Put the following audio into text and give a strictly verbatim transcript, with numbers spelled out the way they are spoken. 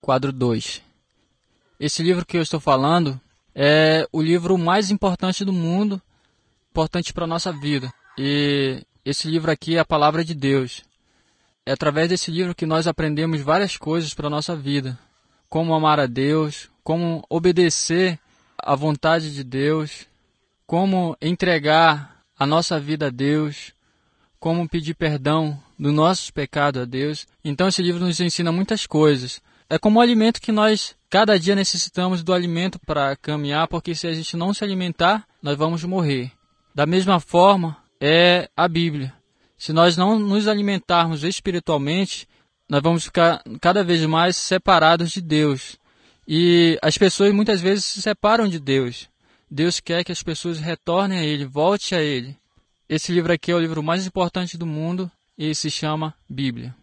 Quadro dois. Esse livro que eu estou falando é o livro mais importante do mundo, importante para a nossa vida. E esse livro aqui é a Palavra de Deus. É através desse livro que nós aprendemos várias coisas para a nossa vida. Como amar a Deus, como obedecer à vontade de Deus, como entregar a nossa vida a Deus, como pedir perdão dos nossos pecados a Deus. Então esse livro nos ensina muitas coisas. É como o alimento que nós, cada dia necessitamos do alimento para caminhar, porque se a gente não se alimentar, nós vamos morrer. Da mesma forma é a Bíblia. Se nós não nos alimentarmos espiritualmente, nós vamos ficar cada vez mais separados de Deus. E as pessoas muitas vezes se separam de Deus. Deus quer que as pessoas retornem a Ele, voltem a Ele. Esse livro aqui é o livro mais importante do mundo e se chama Bíblia.